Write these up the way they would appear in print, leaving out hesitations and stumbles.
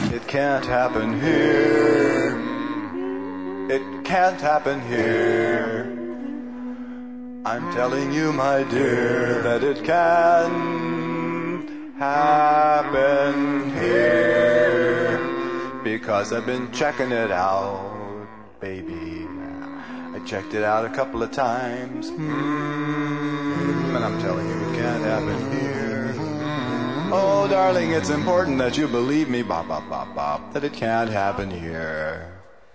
It can't happen here. It can't happen here. I'm telling you, my dear, that it can't happen here. Because I've been checking it out, baby. I checked it out a couple of times. And I'm telling you, it can't happen here. Oh, darling, it's important that you believe me, bop, bop, bop, bop, that it can't happen here.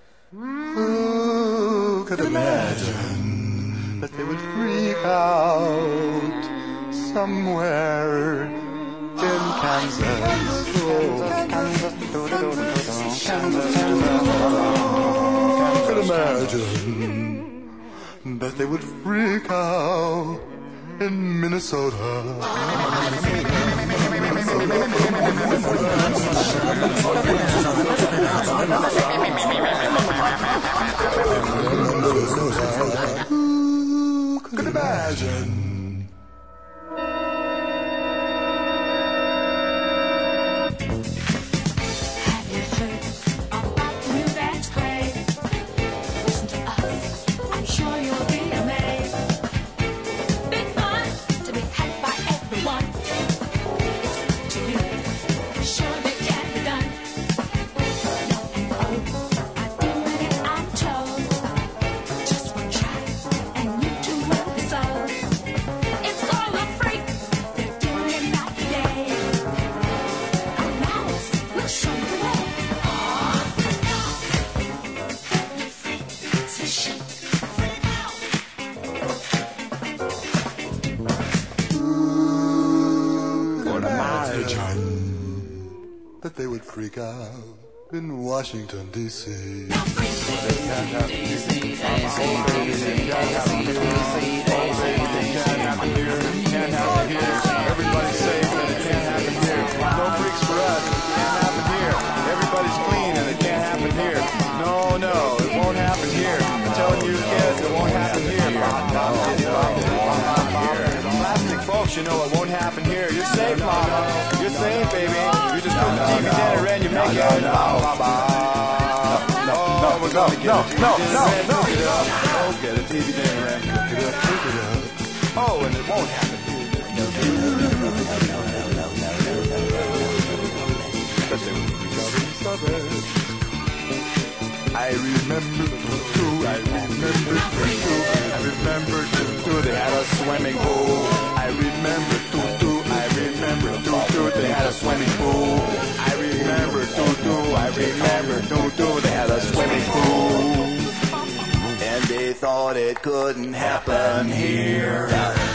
Who could imagine that they would freak out somewhere in Kansas? Who could imagine that they would freak out in Minnesota? Who could imagine? That they would freak out in Washington, D.C. Everybody's safe and it can't happen here. No freaks for us. It can't happen here. Everybody's clean and it can't happen here. No, it won't happen here. I'm telling you kids, it won't happen here. Plastic folks, you know it won't happen here. You're safe, mama. You're safe, baby. You just put the TV dinner in, you make it. No. Oh, get a TV dinner in. Cook it up. Oh, and it won't happen here. I remember Tutu, they had a swimming pool. I remember Tutu, they had a swimming pool. I remember Tutu, they had a swimming pool. And they thought it couldn't happen here.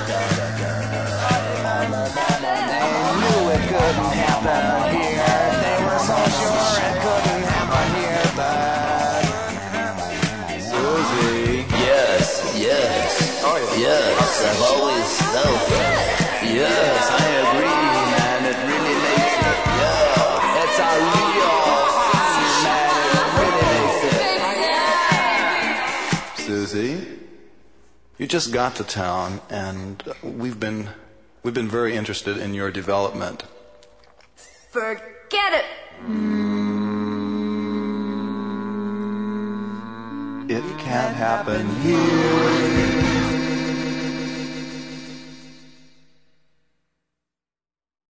They knew it couldn't happen here. They were so sure it couldn't happen here, but Susie. Yes. Oh, yeah. Yes, I've always felt it. Yes, I agree, man. It really makes it. Yeah, it's a real thing, man. It really makes it. Susie, you just got to town, and we've been very interested in your development. Forget it. It can't happen here.